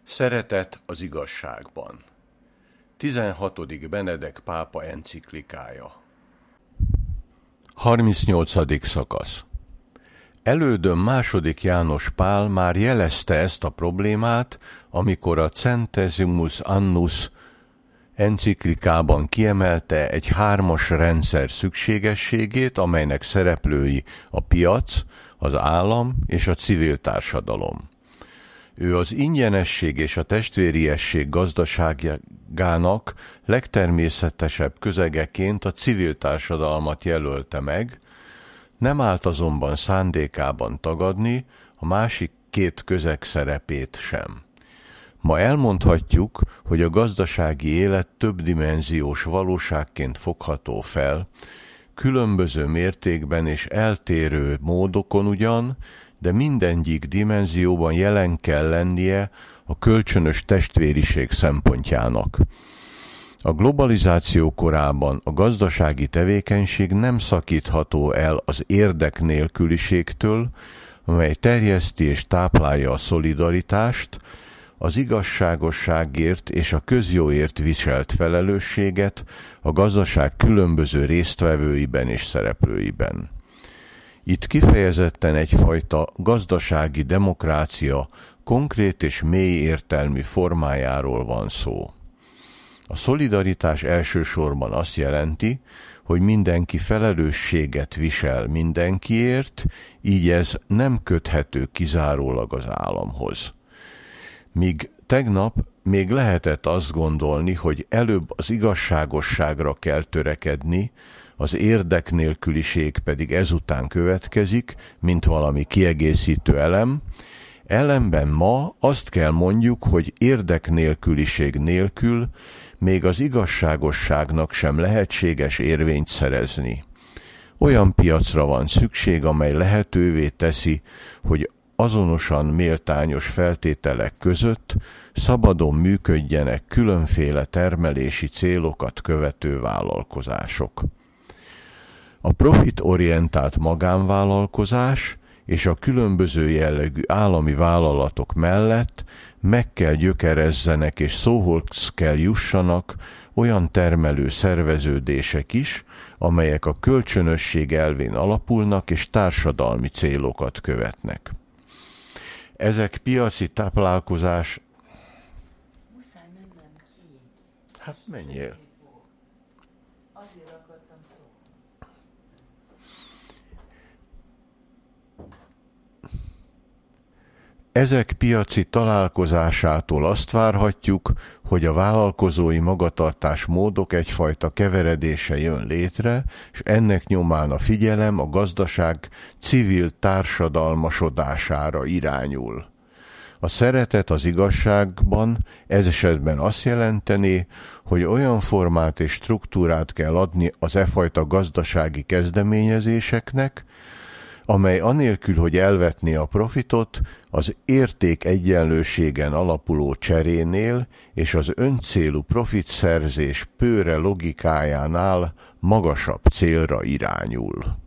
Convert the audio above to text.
Szeretet az igazságban. 16. Benedek pápa enciklikája. 38. szakasz. Elődöm II. János Pál már jelezte ezt a problémát, amikor a Centesimus Annus enciklikában kiemelte egy 3-as rendszer szükségességét, amelynek szereplői a piac, az állam és a civil társadalom. Ő az ingyenesség és a testvériesség gazdaságának legtermészetesebb közegeként a civil társadalmat jelölte meg, nem állt azonban szándékában tagadni a másik két közeg szerepét sem. Ma elmondhatjuk, hogy a gazdasági élet többdimenziós valóságként fogható fel, különböző mértékben és eltérő módokon ugyan, de mindegyik dimenzióban jelen kell lennie a kölcsönös testvériség szempontjának. A globalizáció korában a gazdasági tevékenység nem szakítható el az érdeknélküliségtől, amely terjeszti és táplálja a szolidaritást, az igazságosságért és a közjóért viselt felelősséget a gazdaság különböző résztvevőiben és szereplőiben. Itt kifejezetten egyfajta gazdasági demokrácia konkrét és mély értelmű formájáról van szó. A szolidaritás elsősorban azt jelenti, hogy mindenki felelősséget visel mindenkiért, így ez nem köthető kizárólag az államhoz. Míg tegnap még lehetett azt gondolni, hogy előbb az igazságosságra kell törekedni, az érdeknélküliség pedig ezután következik, mint valami kiegészítő elem, ellenben ma azt kell mondjuk, hogy érdeknélküliség nélkül még az igazságosságnak sem lehetséges érvényt szerezni. Olyan piacra van szükség, amely lehetővé teszi, hogy azonosan méltányos feltételek között szabadon működjenek különféle termelési célokat követő vállalkozások. A profitorientált magánvállalkozás és a különböző jellegű állami vállalatok mellett meg kell gyökerezzenek és szóhoz kell jussanak olyan termelő szerveződések is, amelyek a kölcsönösség elvén alapulnak és társadalmi célokat követnek. Ezek piaci táplálkozás... Muszáj mennem ki. Hát menjél. Azért akartam szólni. Ezek piaci találkozásától azt várhatjuk, hogy a vállalkozói magatartás módok egyfajta keveredése jön létre, és ennek nyomán a figyelem a gazdaság civil társadalmasodására irányul. A szeretet az igazságban ez esetben azt jelenteni, hogy olyan formát és struktúrát kell adni az fajta gazdasági kezdeményezéseknek, amely anélkül, hogy elvetné a profitot, az érték egyenlőségen alapuló cserénél és az öncélú profitszerzés pőre logikájánál magasabb célra irányul.